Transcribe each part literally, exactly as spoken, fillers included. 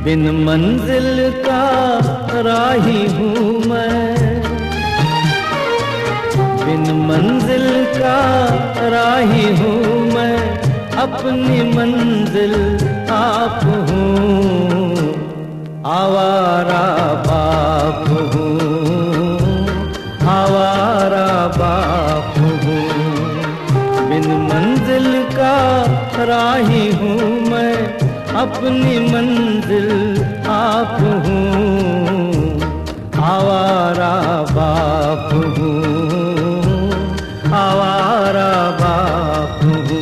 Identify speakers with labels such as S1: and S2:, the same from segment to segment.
S1: बिन मंजिल का राही हूँ मैं, बिन मंजिल का राही हूँ मैं, अपनी मंजिल आप हूँ, आवारा बाप हूँ, आवारा बाप हूँ। बिन मंजिल का राही हूँ मैं, अपनी मंजिल आप हूँ, आवारा बाप हूँ, आवारा बाप हूँ।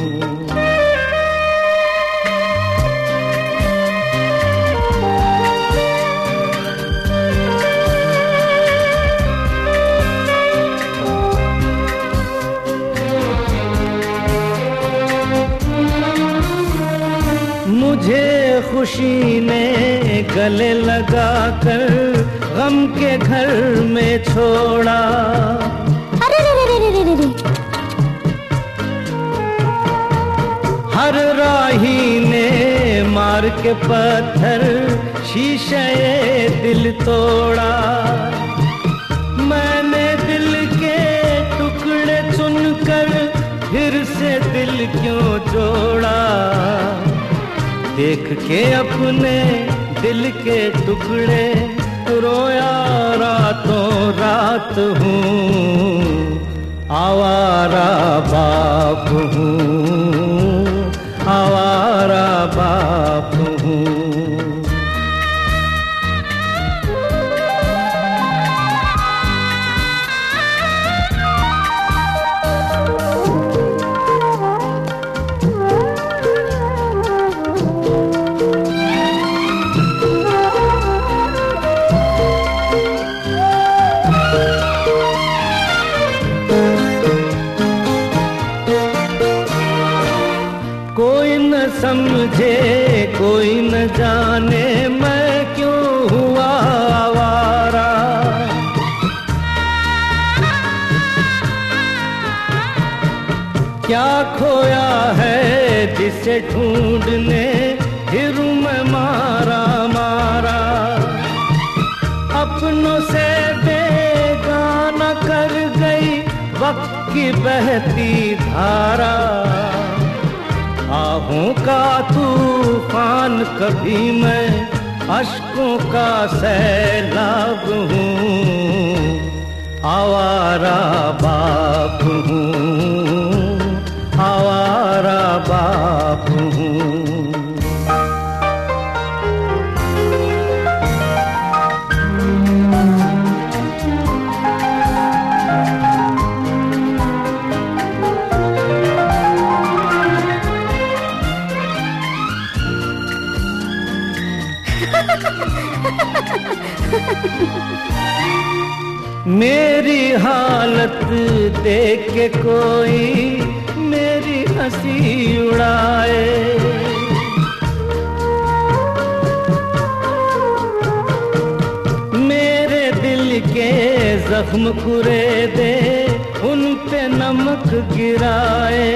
S1: मुझे खुशी ने गले लगाकर गम के घर में छोड़ा,
S2: अरे रे रे रे रे रे।
S1: हर राही ने मार के पत्थर शीशे दिल तोड़ा। मैंने दिल के टुकड़े चुनकर फिर से दिल क्यों जोड़ा, देख के अपने दिल के टुकड़े रोया रातों रात हूँ, आवारा बाप हूँ, आवारा बाप हूँ। कोई न समझे कोई न जाने मैं क्यों हुआ आवारा, क्या खोया है जिसे ढूंढने फिरूं मैं मारा मारा। अपनों से बेगाना कर गई वक्त की बहती धारा, आहों का तूफान कभी मैं अश्कों का सैलाब हूँ, आवारा बाप हूँ, आवारा बाप हूँ। मेरी हालत देख के कोई मेरी हंसी उड़ाए, मेरे दिल के जख्म कुरे दे उन पे नमक गिराए।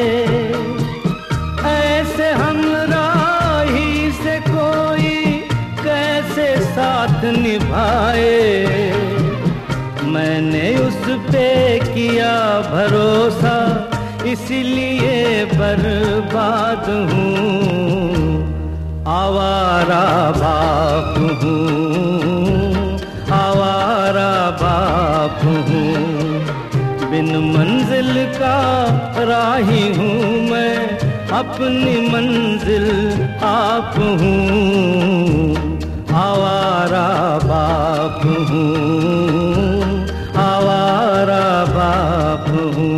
S1: ऐसे हमराही से कोई कैसे साथ निभाए, मैंने उस पे किया भरोसा इसलिए बर्बाद हूँ, आवारा बाप हूँ, आवारा बाप हूँ। बिन मंजिल का राही हूँ मैं, अपनी मंजिल आप हूँ, आवारा बाप हूँ, आवारा बाप हूँ।